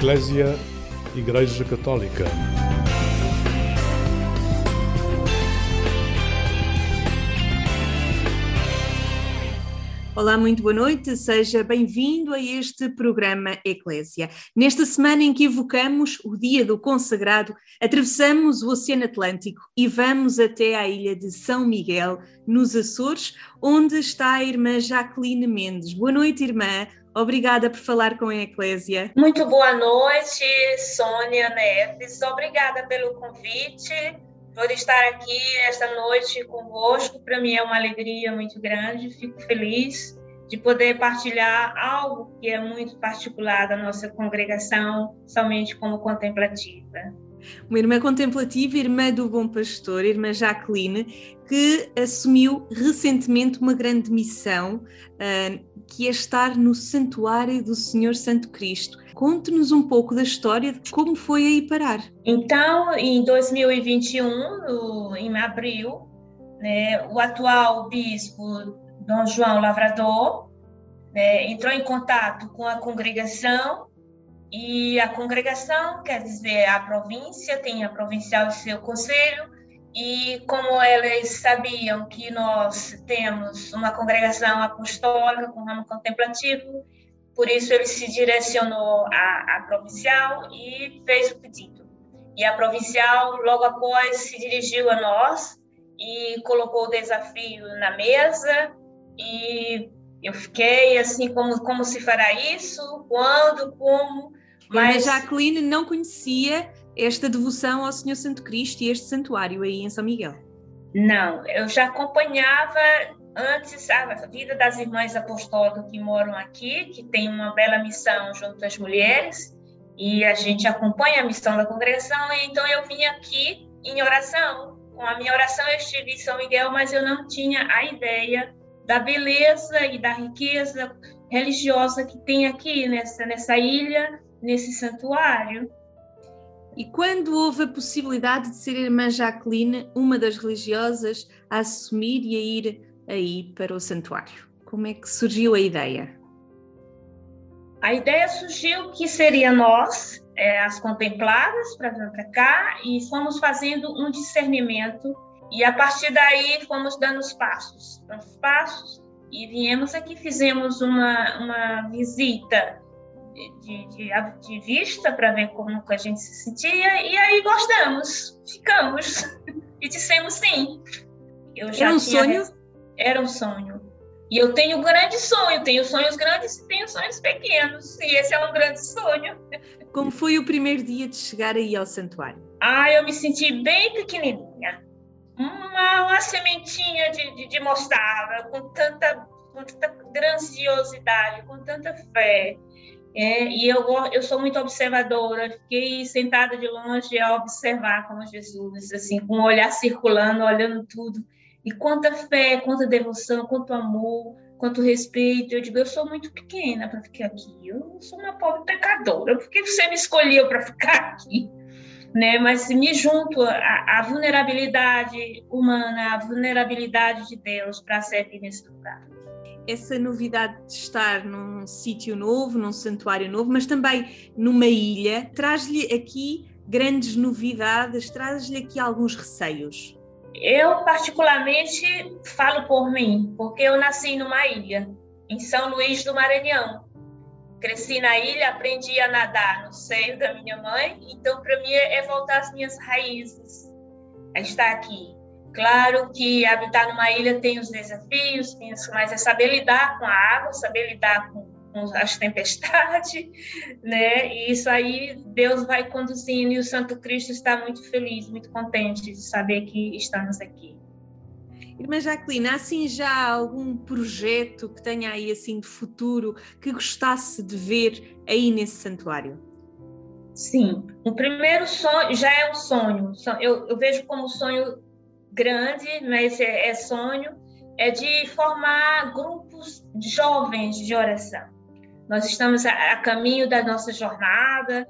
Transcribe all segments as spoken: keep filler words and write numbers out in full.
Eclésia, Igreja Católica. Olá, muito boa noite, seja bem-vindo a este programa Eclésia. Nesta semana em que evocamos o Dia do Consagrado, atravessamos o Oceano Atlântico e vamos até à ilha de São Miguel, nos Açores, onde está a irmã Jacqueline Mendes. Boa noite, irmã. Obrigada por falar com a Eclésia. Muito boa noite, Sônia Neves. Obrigada pelo convite, por estar aqui esta noite convosco. Para mim é uma alegria muito grande. Fico feliz de poder partilhar algo que é muito particular da nossa congregação, somente como contemplativa. Uma irmã contemplativa, irmã do Bom Pastor, irmã Jacqueline, que assumiu recentemente uma grande missão, uh, que é estar no Santuário do Senhor Santo Cristo. Conte-nos um pouco da história de como foi aí parar. Então, em dois mil e vinte e um, no, em abril, né, o atual bispo Dom João Lavrador, né, entrou em contato com a congregação. E a congregação, quer dizer, a província, tem a provincial e seu conselho, e como eles sabiam que nós temos uma congregação apostólica com ramo contemplativo, por isso ele se direcionou à, à provincial e fez o pedido. E a provincial, logo após, se dirigiu a nós e colocou o desafio na mesa, e eu fiquei assim, como, como se fará isso, quando, como... Mas a Jacqueline não conhecia esta devoção ao Senhor Santo Cristo e este santuário aí em São Miguel? Não, eu já acompanhava antes a vida das irmãs apostólicas que moram aqui, que tem uma bela missão junto às mulheres, e a gente acompanha a missão da congregação, e então eu vim aqui em oração. Com a minha oração eu estive em São Miguel, mas eu não tinha a ideia da beleza e da riqueza religiosa que tem aqui nessa, nessa ilha, nesse santuário. E quando houve a possibilidade de ser a irmã Jacqueline uma das religiosas a assumir e a ir aí para o santuário? Como é que surgiu a ideia? A ideia surgiu que seria nós, é, as contempladas, para vir para cá, e fomos fazendo um discernimento, e a partir daí fomos dando os passos, os passos, e viemos aqui, fizemos uma, uma visita De, de, de vista para ver como que a gente se sentia, e aí gostamos, ficamos e dissemos sim. Eu já Era um tinha... sonho? Era um sonho. E eu tenho um grande sonho, tenho sonhos grandes e tenho sonhos pequenos, e esse é um grande sonho. Como foi o primeiro dia de chegar aí ao santuário? Ah, eu me senti bem pequenininha. Uma, uma sementinha de, de, de mostarda, com tanta, com tanta grandiosidade, com tanta fé. É, e eu, eu sou muito observadora, fiquei sentada de longe a observar como Jesus, assim, com o olhar circulando, olhando tudo, e quanta fé, quanta devoção, quanto amor, quanto respeito. Eu digo, eu sou muito pequena para ficar aqui, eu sou uma pobre pecadora, por que você me escolheu para ficar aqui? Né? Mas me junto à, à vulnerabilidade humana, à vulnerabilidade de Deus para servir nesse lugar. Essa novidade de estar num sítio novo, num santuário novo, mas também numa ilha, traz-lhe aqui grandes novidades, traz-lhe aqui alguns receios? Eu, particularmente, falo por mim, porque eu nasci numa ilha, em São Luís do Maranhão. Cresci na ilha, aprendi a nadar no seio da minha mãe, então, para mim, é voltar às minhas raízes, a estar aqui. Claro que habitar numa ilha tem os desafios, tem, mas é saber lidar com a água, saber lidar com, com as tempestades, né? E isso aí Deus vai conduzindo, e o Santo Cristo está muito feliz, muito contente de saber que estamos aqui. Irmã Jacqueline, há assim já algum projeto que tenha aí assim de futuro que gostasse de ver aí nesse santuário? Sim, o primeiro sonho já é um sonho, eu, eu vejo como um sonho grande, mas é, é sonho, é de formar grupos de jovens de oração. Nós estamos a, a caminho da nossa jornada,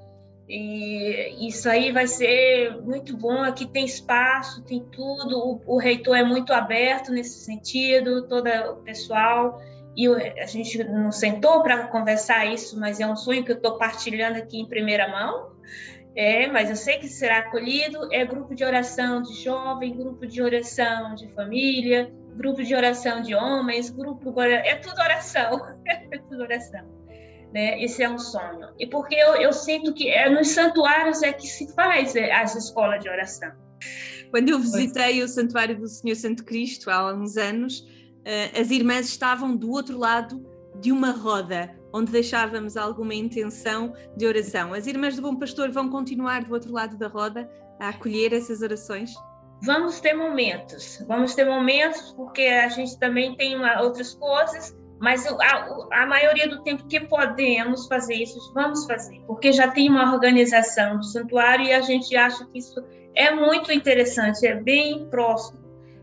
e isso aí vai ser muito bom. Aqui tem espaço, tem tudo, o, o reitor é muito aberto nesse sentido, todo o pessoal, e a gente não sentou para conversar isso, mas é um sonho que eu estou partilhando aqui em primeira mão, é, mas eu sei que será acolhido, é grupo de oração de jovem, grupo de oração de família, grupo de oração de homens, grupo, é tudo oração, é tudo oração. Né? Esse é um sonho. E porque eu, eu sinto que é nos santuários é que se faz as escolas de oração. Quando eu visitei o Santuário do Senhor Santo Cristo há uns anos, as irmãs estavam do outro lado de uma roda, onde deixávamos alguma intenção de oração. As irmãs do Bom Pastor vão continuar do outro lado da roda a acolher essas orações? Vamos ter momentos, vamos ter momentos, porque a gente também tem uma, outras coisas, mas a, a maioria do tempo que podemos fazer isso, vamos fazer, porque já tem uma organização do santuário e a gente acha que isso é muito interessante, é bem próximo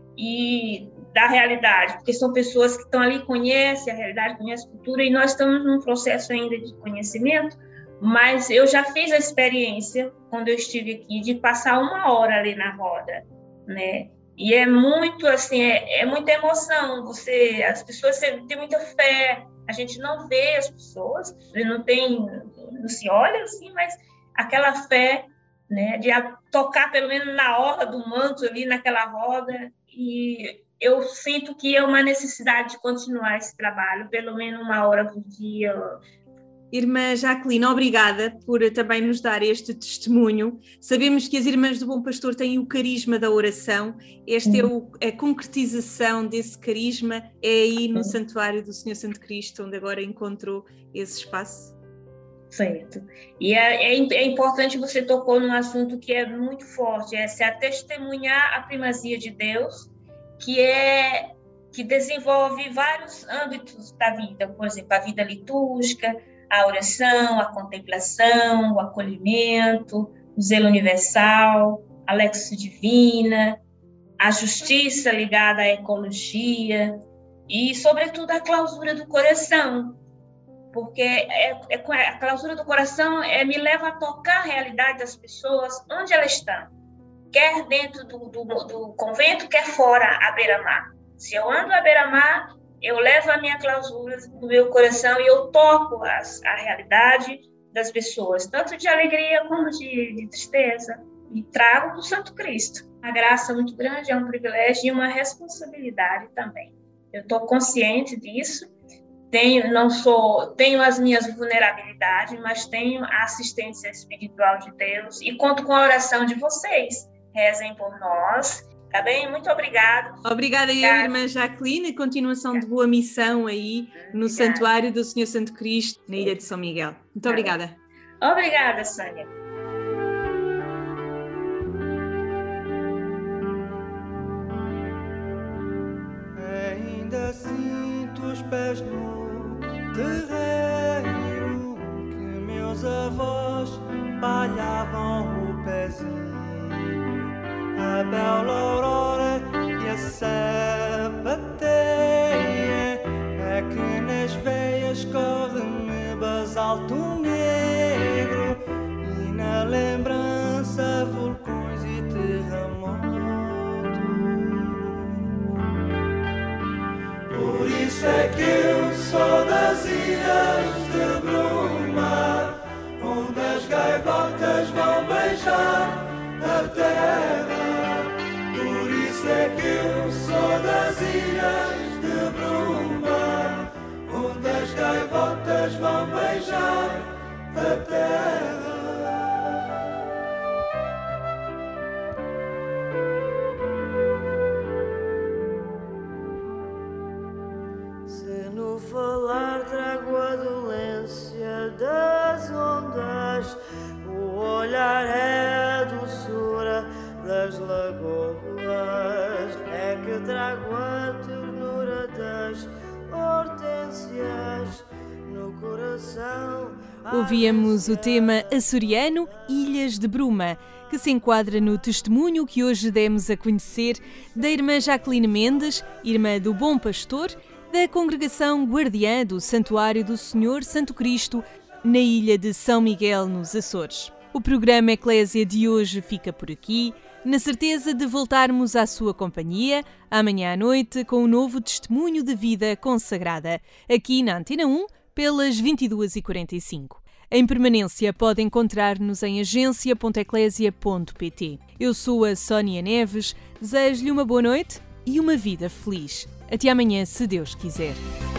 e da realidade, porque são pessoas que estão ali, conhecem a realidade, conhecem a cultura, e nós estamos num processo ainda de conhecimento, mas eu já fiz a experiência, quando eu estive aqui, de passar uma hora ali na roda, né? E é muito, assim, é, é muita emoção, você, as pessoas têm muita fé, a gente não vê as pessoas, não tem, não se olha assim, mas aquela fé, né, de tocar pelo menos na orla do manto ali, naquela roda, e eu sinto que é uma necessidade de continuar esse trabalho, pelo menos uma hora por dia. Irmã Jacqueline, obrigada por também nos dar este testemunho. Sabemos que as Irmãs do Bom Pastor têm o carisma da oração. Esta uhum. é o, a concretização desse carisma, é aí no uhum. Santuário do Senhor Santo Cristo, onde agora encontrou esse espaço. Certo. E é, é, é importante, você tocou num assunto que é muito forte, é se a testemunhar a primazia de Deus, que é que desenvolve vários âmbitos da vida, por exemplo, a vida litúrgica, a oração, a contemplação, o acolhimento, o zelo universal, a lexo divina, a justiça ligada à ecologia e, sobretudo, a clausura do coração, porque é, é, a clausura do coração é, me leva a tocar a realidade das pessoas onde elas estão, quer dentro do, do, do convento, quer fora, à beira-mar. Se eu ando à beira-mar, eu levo a minha clausura do meu coração e eu toco as, a realidade das pessoas, tanto de alegria como de, de tristeza, e trago do Santo Cristo. A graça muito grande, é um privilégio e uma responsabilidade também. Eu estou consciente disso, tenho, não sou, tenho as minhas vulnerabilidades, mas tenho a assistência espiritual de Deus e conto com a oração de vocês. Rezem por nós. Tá bem? Muito obrigada. Obrigada eu, irmã Jacqueline. Continuação obrigada. De boa missão aí no obrigada. Santuário do Senhor Santo Cristo, na Ilha de São Miguel. Muito obrigada. Obrigada, Sânia. Ainda sinto os pés no terreiro que meus avós palhavam o pezinho. A bela aurora e a sapateia é que nas veias corre-me basalto negro e na lembrança vulcões e terremotos. Por isso é que eu sou das ilhas de Bruma, onde as gaivotas vão beijar a terra. Por isso é que eu sou das ilhas de Bruma, onde as gaivotas vão beijar a terra. Se no falar trago a dolência das ondas, o olhar é a doçura das lagoas, é que trago a ternura das hortênsias no coração. Ouvíamos o tema açoriano Ilhas de Bruma, que se enquadra no testemunho que hoje demos a conhecer da irmã Jacqueline Mendes, irmã do Bom Pastor, da Congregação Guardiã do Santuário do Senhor Santo Cristo, na ilha de São Miguel, nos Açores. O programa Eclésia de hoje fica por aqui. na certeza de voltarmos à sua companhia amanhã à noite com um novo testemunho de vida consagrada, aqui na Antena um, pelas vinte e duas e quarenta e cinco. Em permanência, pode encontrar-nos em agência ponto eclésia ponto pt. Eu sou a Sónia Neves, desejo-lhe uma boa noite e uma vida feliz. Até amanhã, se Deus quiser.